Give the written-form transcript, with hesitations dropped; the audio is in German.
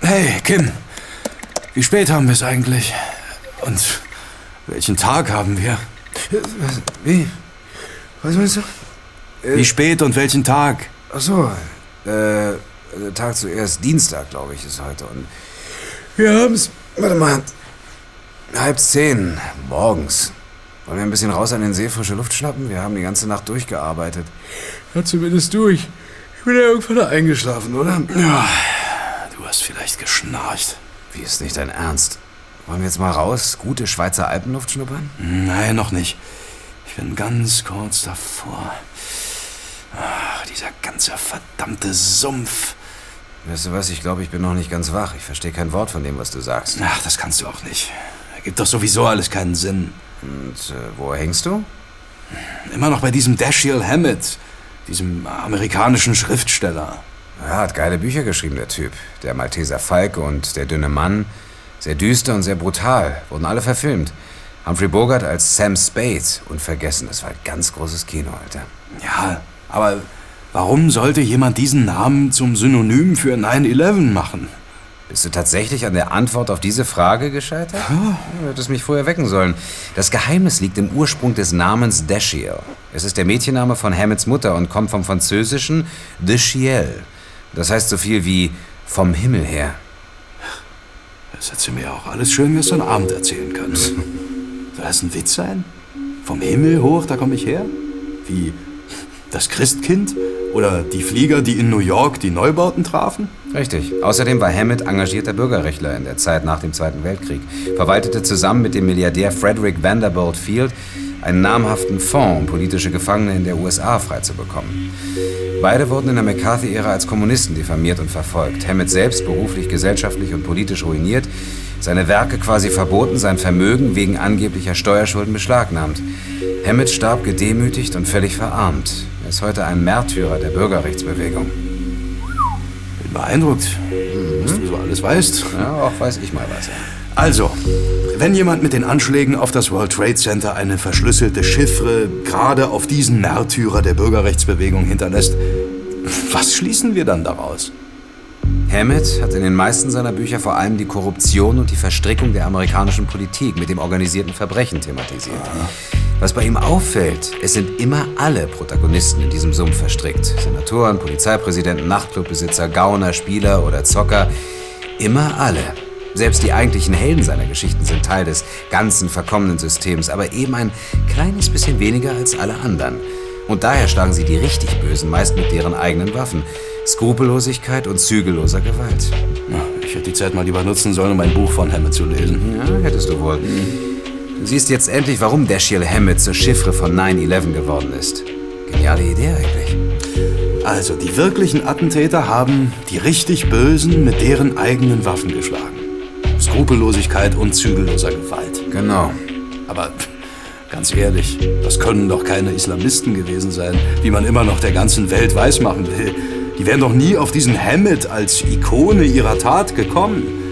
Hey, Kim. Wie spät haben wir es eigentlich? Und welchen Tag haben wir? Wie? Was meinst du? Wie spät und welchen Tag? Ach so, Tag zuerst, Dienstag, glaube ich, ist heute. Und wir haben's, warte mal, 9:30 morgens. Wollen wir ein bisschen raus an den See, frische Luft schnappen? Wir haben die ganze Nacht durchgearbeitet. Ja, zumindest durch. Ich bin ja irgendwann eingeschlafen, oder? Ja, du hast vielleicht geschnarcht. Wie, ist nicht dein Ernst? Wollen wir jetzt mal raus, gute Schweizer Alpenluft schnuppern? Nein, noch nicht. Ich bin ganz kurz davor. Ach, dieser ganze verdammte Sumpf. Weißt du was, ich glaube, ich bin noch nicht ganz wach. Ich verstehe kein Wort von dem, was du sagst. Ach, das kannst du auch nicht. Ergibt doch sowieso alles keinen Sinn. Und wo hängst du? Immer noch bei diesem Dashiell Hammett, diesem amerikanischen Schriftsteller. Er hat geile Bücher geschrieben, der Typ. Der Malteser Falke und Der dünne Mann. Sehr düster und sehr brutal. Wurden alle verfilmt. Humphrey Bogart als Sam Spade. Unvergessen, das war ein ganz großes Kino, Alter. Ja, aber warum sollte jemand diesen Namen zum Synonym für 9/11 machen? Bist du tatsächlich an der Antwort auf diese Frage gescheitert? Ja, du hättest mich vorher wecken sollen. Das Geheimnis liegt im Ursprung des Namens Dashiell. Es ist der Mädchenname von Hammets Mutter und kommt vom französischen de Ciel. Das heißt so viel wie vom Himmel her. Das hättest du mir auch alles schön gestern Abend erzählen können. Soll das ein Witz sein? Vom Himmel hoch, da komme ich her? Wie das Christkind? Oder die Flieger, die in New York die Neubauten trafen? Richtig. Außerdem war Hammett engagierter Bürgerrechtler in der Zeit nach dem Zweiten Weltkrieg. Verwaltete zusammen mit dem Milliardär Frederick Vanderbilt Field einen namhaften Fonds, um politische Gefangene in der USA freizubekommen. Beide wurden in der McCarthy-Ära als Kommunisten diffamiert und verfolgt. Hammett selbst beruflich, gesellschaftlich und politisch ruiniert, seine Werke quasi verboten, sein Vermögen wegen angeblicher Steuerschulden beschlagnahmt. Hammett starb gedemütigt und völlig verarmt. Er ist heute ein Märtyrer der Bürgerrechtsbewegung. Bin beeindruckt, was du so alles weißt. Ja, auch weiß ich mal was. Also, wenn jemand mit den Anschlägen auf das World Trade Center eine verschlüsselte Chiffre gerade auf diesen Märtyrer der Bürgerrechtsbewegung hinterlässt, was schließen wir dann daraus? Hammett hat in den meisten seiner Bücher vor allem die Korruption und die Verstrickung der amerikanischen Politik mit dem organisierten Verbrechen thematisiert. Was bei ihm auffällt, es sind immer alle Protagonisten in diesem Sumpf verstrickt. Senatoren, Polizeipräsidenten, Nachtclubbesitzer, Gauner, Spieler oder Zocker. Immer alle. Selbst die eigentlichen Helden seiner Geschichten sind Teil des ganzen verkommenen Systems, aber eben ein kleines bisschen weniger als alle anderen. Und daher schlagen sie die richtig Bösen meist mit deren eigenen Waffen. Skrupellosigkeit und zügelloser Gewalt. Ja, ich hätte die Zeit mal lieber nutzen sollen, um ein Buch von Hammett zu lesen. Ja, hättest du wohl. Du siehst jetzt endlich, warum Dashiell Hammett zur Chiffre von 9/11 geworden ist. Geniale Idee eigentlich. Also, die wirklichen Attentäter haben die richtig Bösen mit deren eigenen Waffen geschlagen. Skrupellosigkeit und zügelloser Gewalt. Genau. Aber ganz ehrlich, das können doch keine Islamisten gewesen sein, wie man immer noch der ganzen Welt weismachen will. Die wären doch nie auf diesen Hammett als Ikone ihrer Tat gekommen.